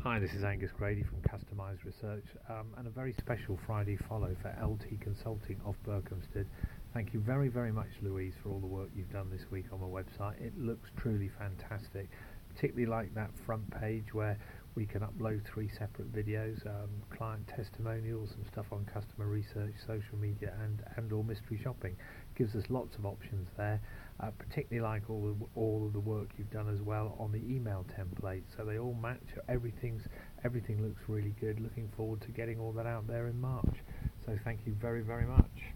Hi, this is Angus Grady from Customised Research, and a very special Friday follow for LT Consulting of Berkhamsted. Thank you very, very much, Louise, for all the work you've done this week on the website. It looks truly fantastic, particularly like that front page where we can upload 3 separate videos, client testimonials, some stuff on customer research, social media, and or mystery shopping. Gives us lots of options there. Particularly like all of the work you've done as well on the email template, so they all match. Everything looks really good. Looking forward to getting all that out there in March. So thank you very, very much.